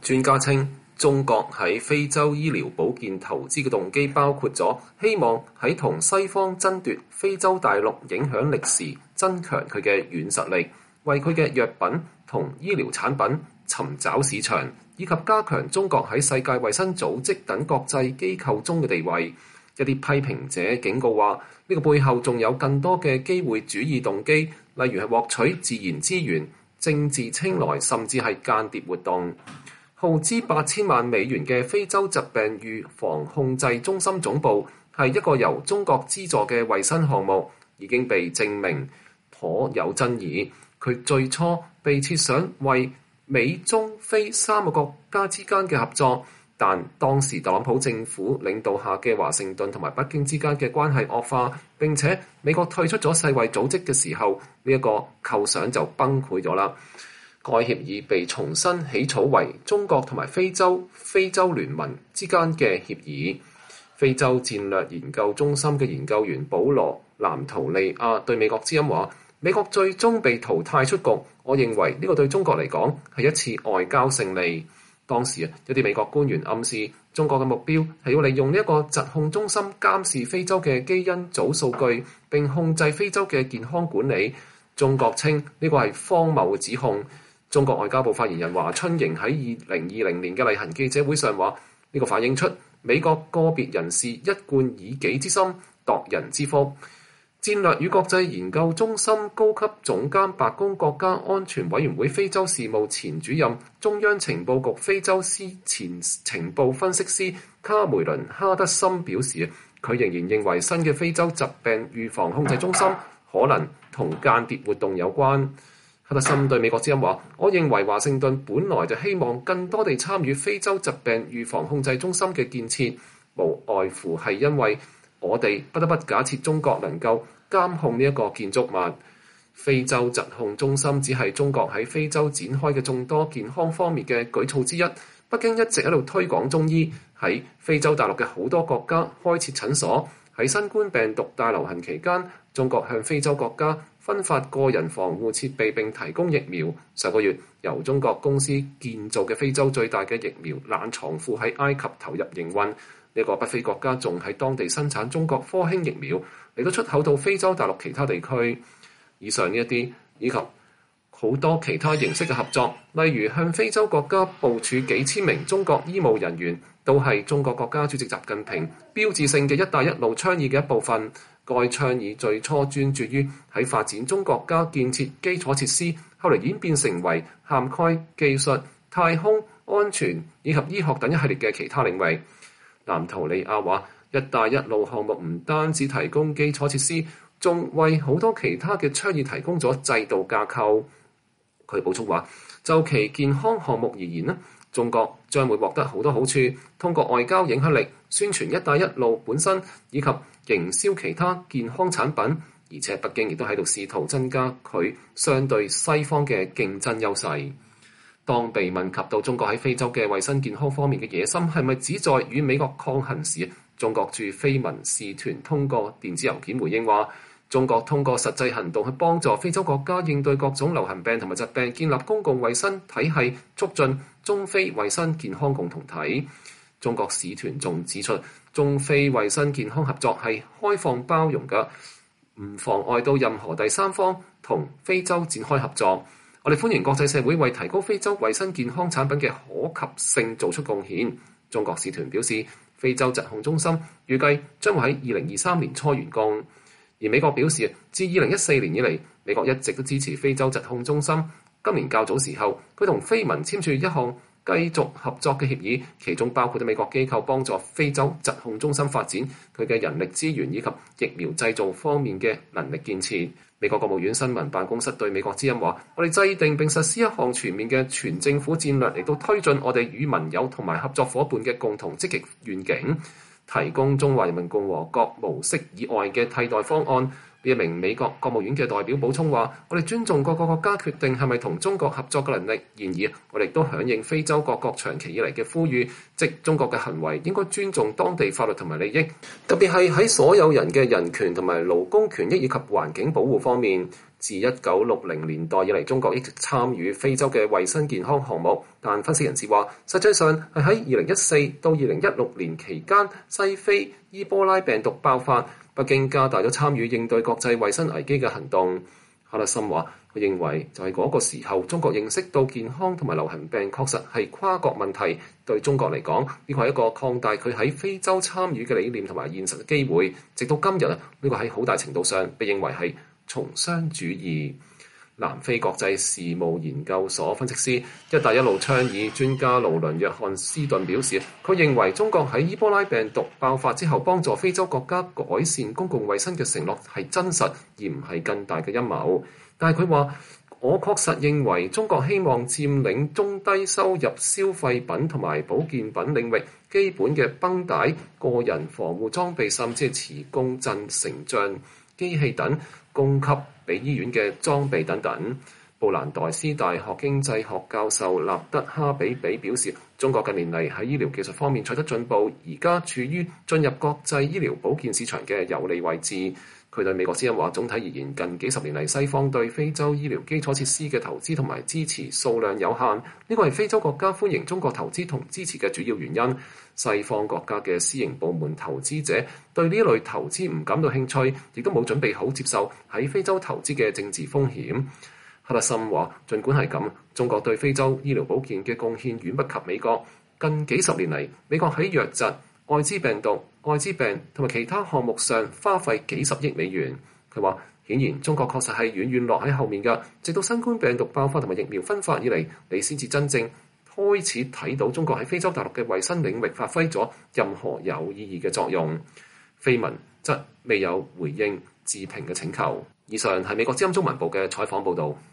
專家稱，中國喺非洲醫療保健投資嘅動機包括咗希望喺同西方爭奪非洲大陸影響力時增強佢嘅軟實力，為佢嘅藥品同醫療產品尋找市場，以及加強中國喺世界衛生組織等國際機構中嘅地位。一啲批評者警告話，呢個背後仲有更多嘅機會主義動機，例如係獲取自然資源、政治青睞，甚至係間諜活動。耗資8000萬美元嘅非洲疾病預防控制中心總部係一個由中國資助嘅衛生項目，已經被證明頗有爭議。佢最初被設想為美中非3個國家之間嘅合作，但當時特朗普政府領導下嘅華盛頓同埋北京之間嘅關係惡化，並且美國退出咗世衛組織嘅時候，呢一個構想就崩潰咗啦。該協議被重新起草為中國同埋非洲聯盟之間嘅協議。非洲戰略研究中心嘅研究員保羅南圖利亞對美國之音話：美國最終被淘汰出局，我認為呢個對中國嚟講係一次外交勝利。當時有啲美國官員暗示中國嘅目標係要利用呢一個疾控中心監視非洲嘅基因組數據，並控制非洲嘅健康管理。中國稱呢個係荒謬嘅指控。中國外交部發言人華春瑩喺2020年嘅例行記者會上話：呢個反映出美國個別人士一貫以己之心度人之腹。戰略與國際研究中心高級總監、白宮國家安全委員會非洲事務前主任、中央情報局非洲司前情報分析師卡梅倫·哈德森表示，佢仍然認為新嘅非洲疾病預防控制中心可能同間諜活動有關。哈德森對美國之音話：我認為華盛頓本來就希望更多地參與非洲疾病預防控制中心嘅建設，無外乎係因為我哋不得不假設中國能夠監控呢一個建築物。非洲疾控中心只係中國喺非洲展開嘅眾多健康方面嘅舉措之一。北京一直喺度推廣中醫，喺非洲大陸嘅好多國家開設診所。喺新冠病毒大流行期間，中國向非洲國家分發個人防護設備並提供疫苗。上個月，由中國公司建造嘅非洲最大嘅疫苗冷藏庫喺埃及投入營運。呢個北非國家仲喺當地生產中國科興疫苗，嚟到出口到非洲大陸其他地區。以上呢一啲以及好多其他形式嘅合作，例如向非洲國家部署幾千名中國醫務人員，都係中國國家主席習近平標誌性嘅一帶一路倡議嘅一部分。該倡議最初專注於喺發展中國家建設基礎設施，後嚟演變成為涵蓋技術、太空、安全以及醫學等一系列嘅其他領域。南圖利亞話：一帶一路項目唔單止提供基礎設施，仲為好多其他嘅倡議提供咗制度架構。佢補充話：就其健康項目而言呢，中國將會獲得好多好處，通過外交影響力宣傳一帶一路本身，以及營銷其他健康產品。而且北京亦都喺度試圖增加佢相對西方嘅競爭優勢。當被問及到中國喺非洲嘅衛生健康方面嘅野心係咪只在與美國抗衡時，中國駐非民使團通過電子郵件回應話：中國通過實際行動去幫助非洲國家應對各種流行病同埋疾病，建立公共衛生體系，促進中非衛生健康共同體。中國使團仲指出，中非衛生健康合作係開放包容嘅，唔妨礙到任何第三方同非洲展開合作。我哋歡迎國際社會為提高非洲衛生健康產品嘅可及性做出貢獻。中國使團表示，非洲疾控中心預計將會喺2023年初完工。而美國表示，自2014年以嚟，美國一直都支持非洲疾控中心。今年較早時候，佢同非盟簽署一項繼續合作嘅協議，其中包括咗美國機構幫助非洲疾控中心發展佢嘅人力資源以及疫苗製造方面嘅能力建設。美國國務院新聞辦公室對美國之音話：我哋制定並實施一項全面嘅全政府戰略，嚟到推進我哋與盟友同埋合作夥伴嘅共同積極願景，提供中華人民共和國模式以外嘅替代方案。呢一名美國國務院嘅代表補充話：我哋尊重各個國家決定係咪同中國合作嘅能力，然而我哋亦都響應非洲各國長期以嚟嘅呼籲，即中國嘅行為應該尊重當地法律同埋利益，特別係喺所有人嘅人權同埋勞工權益以及環境保護方面。 自1960年代以嚟，中國一直參與非洲嘅衛生健康項目，但分析人士話，實際上係喺2014到2016年期間，西非伊波拉病毒爆發，北京加大咗參與應對國際衛生危機嘅行動。哈德森話，佢認為就係嗰個時候，中國認識到健康同埋流行病確實係跨國問題，對中國嚟講，呢個係一個擴大佢喺非洲參與嘅理念同埋現實嘅機會。直到今日呢個喺好大程度上被認為係從商主義。南非國際事務研究所分析師、一帶一路倡議專家勞倫約翰斯頓表示，佢認為中國喺伊波拉病毒爆發之後幫助非洲國家改善公共衛生嘅承諾係真實，而唔係更大嘅陰謀。但係佢話，我確實認為中國希望佔領中低收入消費品同埋保健品領域基本嘅繃帶、個人防護裝備，甚至係磁共振成像機器等供給俾醫院嘅裝備等等。布蘭代斯大學經濟學教授納德哈比比表示，中國近年嚟喺醫療技術方面取得進步，而家處於進入國際醫療保健市場嘅有利位置。佢對美國之音話，總體而言，近幾十年嚟，西方對非洲醫療基礎設施嘅投資同埋支持數量有限，呢個係非洲國家歡迎中國投資同支持嘅主要原因。西方國家嘅私營部門投資者對呢類投資唔感到興趣，亦都冇準備好接受喺非洲投資嘅政治風險。哈德森話，儘管係咁，中國對非洲醫療保健嘅貢獻遠不及美國。近幾十年嚟，美國喺瘧疾、愛滋病毒、愛滋病同埋其他項目上花費幾十億美元。佢話，顯然中國確實係遠遠落喺後面㗎。直到新冠病毒爆發同埋疫苗分發以嚟，你先至真正開始睇到中國喺非洲大陸嘅衛生領域發揮咗任何有意義嘅作用。非文則未有回應置評嘅請求。以上係美國之音中文部嘅採訪報導。